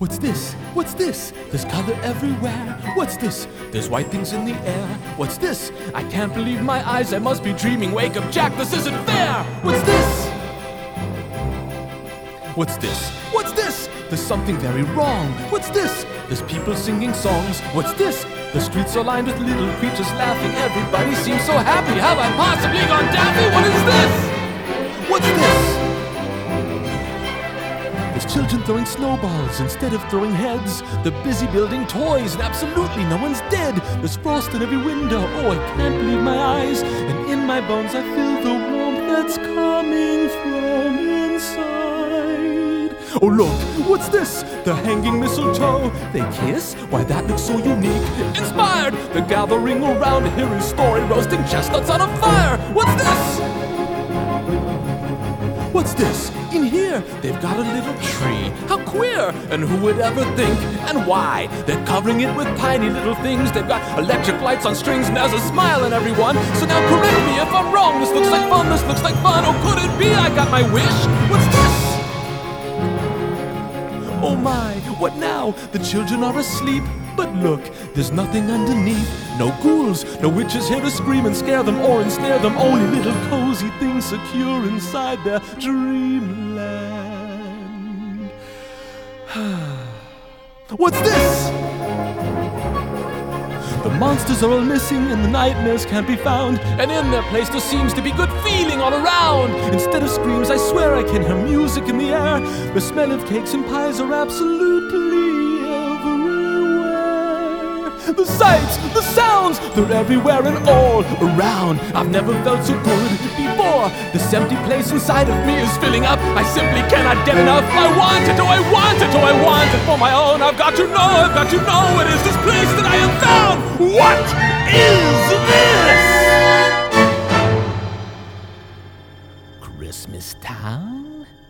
What's this? What's this? There's color everywhere. What's this? There's white things in the air. What's this? I can't believe my eyes. I must be dreaming. Wake up, Jack, this isn't fair. What's this? What's this? What's this? There's something very wrong. What's this? There's people singing songs. What's this? The streets are lined with little creatures laughing. Everybody seems so happy. Have I possibly gone daffy? What is this? What's this? There's children throwing snowballs instead of throwing heads. They're busy building toys and absolutely no one's dead. There's frost in every window. Oh, I can't believe my eyes. And in my bones I feel the warmth that's coming from inside. Oh look, what's this? The hanging mistletoe. They kiss? Why that looks so unique. Inspired! They're gathering around to hear his story, roasting chestnuts on a fire. What's this? What's this? In here, they've got a little tree. How queer! And who would ever think? And why? They're covering it with tiny little things. They've got electric lights on strings and there's a smile in everyone. So now correct me if I'm wrong. This looks like fun, this looks like fun. Oh, could it be I got my wish? What's this? Oh my, what now? The children are asleep. But look, there's nothing underneath. No ghouls, no witches here to scream and scare them or ensnare them. Only little cozy things secure inside their dreamland. What's this? The monsters are all missing and the nightmares can't be found. And in their place there seems to be good feeling all around. Instead of screams, I swear I can hear music in the air. The smell of cakes and pies are absolutely everywhere. The sights, the sounds, they're everywhere and all around. I've never felt so good before. This empty place inside of me is filling up. I simply cannot get enough. I want it, oh I want it, oh I want it for my own. I've got to know it is this place that I have found. What is this? Christmas Town?